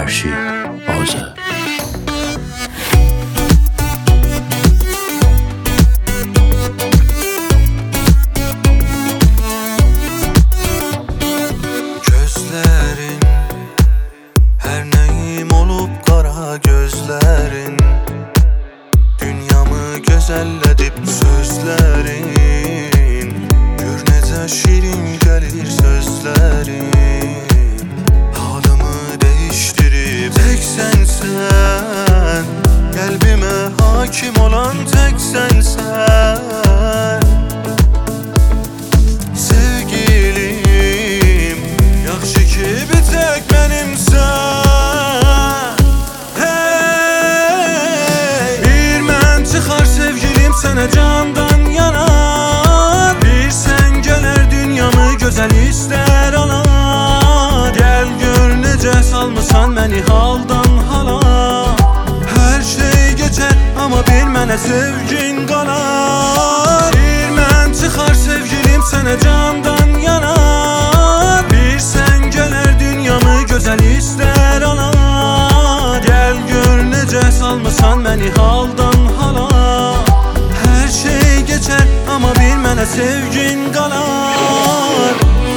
her şey Azər. Gözlerin, her neyim olup kara gözlerin, dünyamı güzelledip sözlerin, gör necə şirin gelir sözlerin, halımı değiştirip tek sen, kalbime hakim olan tek sen. Sevgilim, yaxşı ki bir tek benimsən. Hey, bir mən çıxar sevgilim sənə candan yanar, bir sən gələr dünyamı gözəl istər anar. Gəl gör necə salmısan məni haldan hala, hər şey geçər amma bir mənə sevgin qalar. Bir mən çıxar sevgilim sənə candan yanar, bir sən gələr dünyamı gözəl istər anar. Gəl gör necə salmısan məni haldan hala, hər şey geçər amma bir mənə sevgin qalar.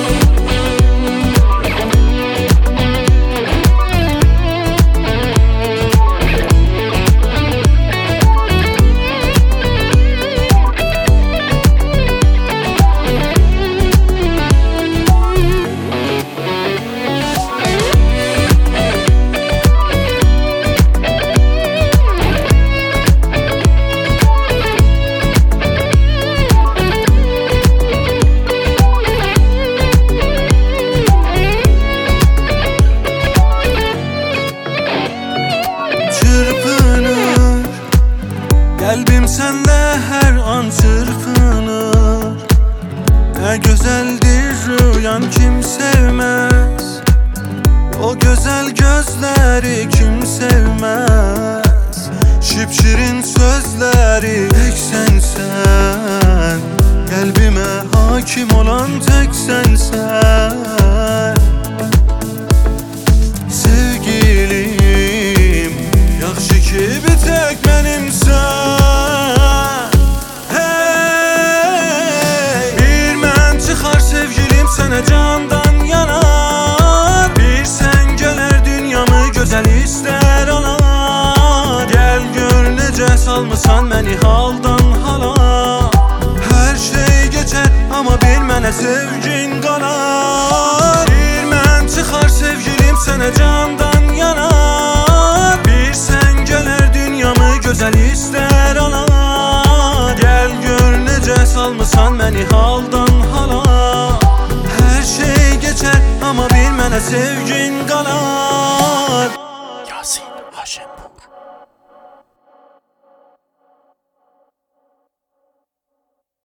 Kalbim sende her an çırpınır, ne güzeldir rüyan kim sevmez, o güzel gözleri kim sevmez. Şipşirin sözleri tek sensen, kalbime hakim olan tek sensen. Sevgilim, yaxşı ki bir tek benimsən. Sənə candan yanar, bir sən gələr dünyamı gözəl istər anar. Gəl gör necə salmısan məni haldan hala, hər şey geçər amma bir mənə sevgin qalar. Bir mən çıxar sevgilim sənə candan yanar, bir sən gələr dünyamı gözəl istər anar. Gəl gör necə salmısan məni haldan hala, her şey geçer ama bir mənə sevgin qalar.